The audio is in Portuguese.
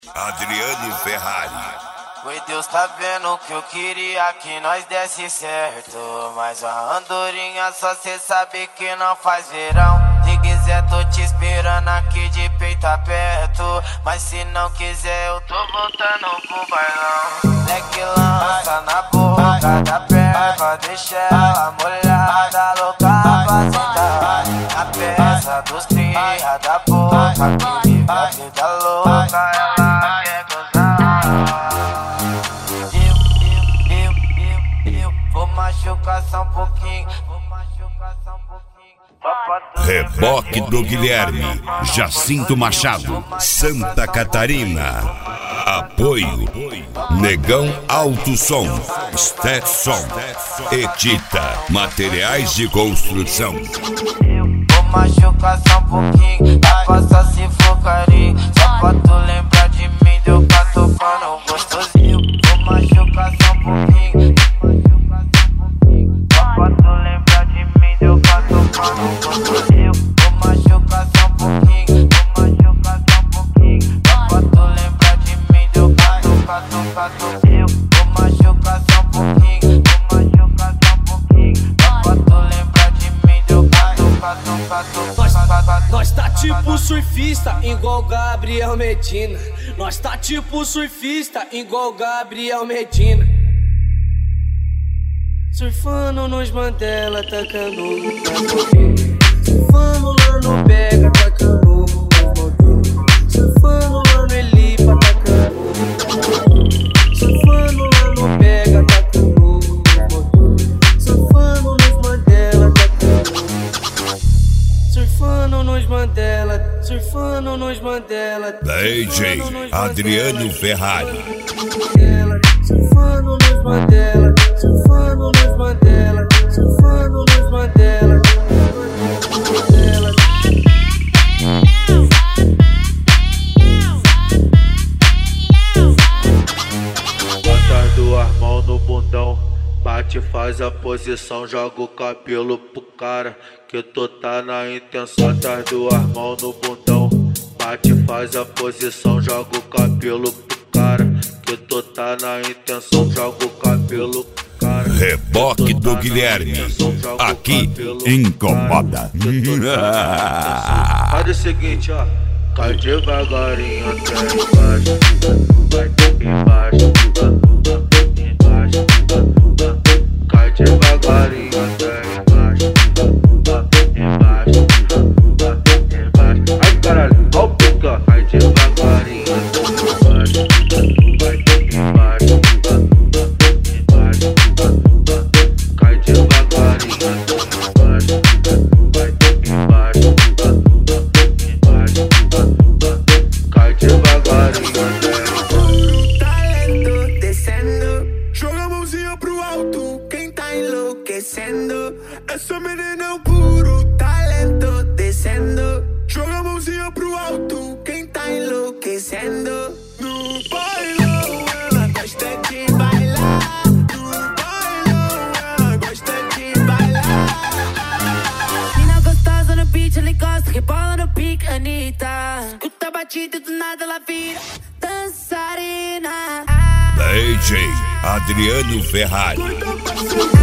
Adriano Ferrari. Oi, Deus tá vendo que eu queria que nós desse certo, mas a andorinha só cê sabe que não faz verão. Se quiser tô te esperando aqui de peito aberto, mas se não quiser eu tô voltando pro bailão. Leque lança na boca da perna, deixa ela molhada, louca pra sentar. A peça dos tria da boca, que vive a vida louca, ela quer gozar. Vou machucar só um pouquinho, Reboque do Guilherme, Jacinto Machado, Santa Catarina. Apoio Negão Alto Som, Stetson, Etita, Materiais de Construção. Vou machucar só um pouquinho, dá pra só se for carinho. Só pra tu lembrar de mim, deu pra tocando gostosinho. Vou machucar só um pouquinho, só pra tu lembrar de mim, deu pra tocando gostosinho. Vou machucar só um pouquinho, vou machucar só um pouquinho. Só pra tu lembrar de mim, deu pra tocar gostosinho. Vou machucar só um pouquinho, vou machucar só um pouquinho. Só pra tu lembrar de mim, deu pra tocar. Nós tá tipo surfista, igual Gabriel Medina. Nós tá tipo surfista, igual Gabriel Medina. Surfando nos Mandela, tacando no cachorrinho. Surfando lá no Pega, tacando no cachorrinho. Surfando lá no Elipa, tacando no cachorrinho. Surfando lá no Pega, tacando no cachorrinho. Surfando nos Mandela, tacando. Surfando nos Mandela, surfando nos Mandela. DJ Adriano Ferrari. Surfando nos Mandela, surfando nos Mandela, surfando nos Mandela. Bota as duas mãos no bundão, bate, faz a posição, joga o cabelo pro cara, que tu tá na intenção. Bota as duas mãos no bundão, bate, faz a posição, joga o cabelo pro cara, que tu tá na intenção, joga o cabelo pro cara. Reboque do Guilherme, aqui incomoda. Faz o seguinte, ó, cai devagarinho até embaixo, vai embaixo, embaixo, cai devagarinho até embaixo, embaixo, embaixo. Ai caralho, ó o pica, cai devagarinho até embaixo, vai embaixo, embaixo, cai devagarinho até embaixo, vai embaixo, embaixo, cai devagarinho até embaixo. Talento descendo, joga a mãozinha pro alto, quem tá enlouquecendo. Essa menina é um puro talento descendo, joga a mãozinha pro alto, quem tá enlouquecendo. No bailão ela gosta de bailar, no bailão ela gosta de bailar. Mina gostosa no beat, ela encosta, rebola no pique, Anitta. Escuta a batida e do nada ela vira dançarina. DJ Adriano Ferrari.